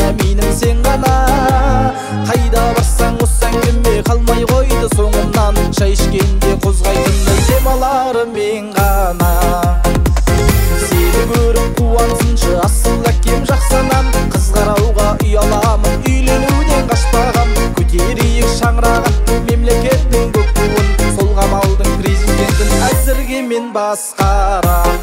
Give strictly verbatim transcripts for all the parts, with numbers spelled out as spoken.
менің сен ғана. Қайда барсаң осы әңгіме қалмай қойды соңымнан. Шай ішкенде қозғайтындай темаларым мен ғана. Сені көріп қуансыншы асыл әкем жақсы анам. Қыз қарауға ұяламын, үйленуден қашпағам. Көтерейік шаңырақ атты мемлекеттің көк туын. Сол қамалдың президентін әзірге мен басқарам.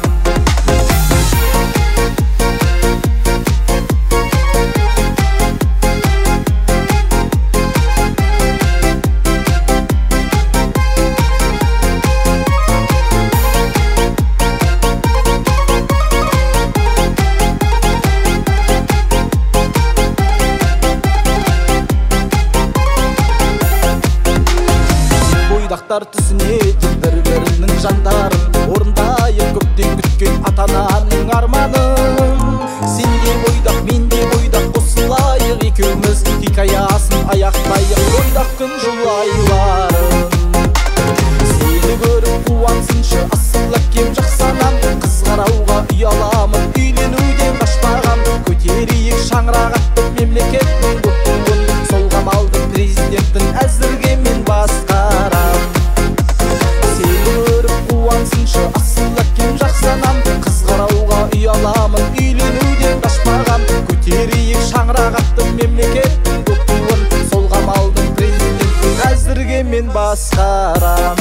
Бойдақтар түсінетін бір-бірінің жандарын, орындайық көптен күткен ата-ананың арманын. Сен де бойдақ, мен де бойдақ, қосылайық екеуміз, хикаясын аяқтайық бойдақ күн жылайларын. Сені көріп қуансыншы асыл әкем жақсы анам. Қыз қарауға ұяламын, үйленуден қашпағам. Көтерейік шаңырақ атты мемлекеттің көк туын. Сол қамалдың президентін әзірге мен басқарам. Сені көріп қуансыншы асыл әкем жақсы анам. Қыз қарауға ұяламын, үйленуден қашпағам. Көтерейік шаңырақ атты мемлекеттің көк туын. Сол қамалдың президентін әзірге мен басқарам.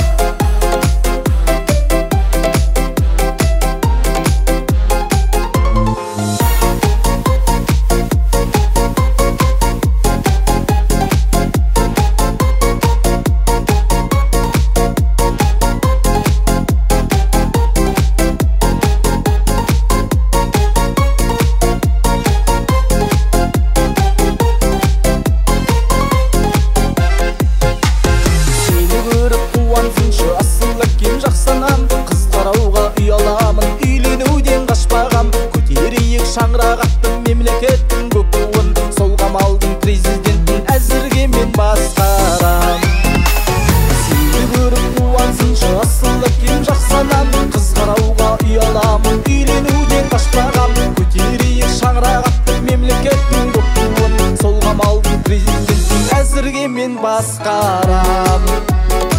Шаңырақ аттым мемлекеттің көк туын. Сол қамалдың президентін әзірге мен басқарам. Сені көріп қуансыншы асыл әкем жақсы анам. Қыз қарауға ұяламын, үйленуден қашпағам. Көтерейік шаңырақ аттым мемлекеттің көк туын. Сол қамалдың президентін әзірге мен басқарам.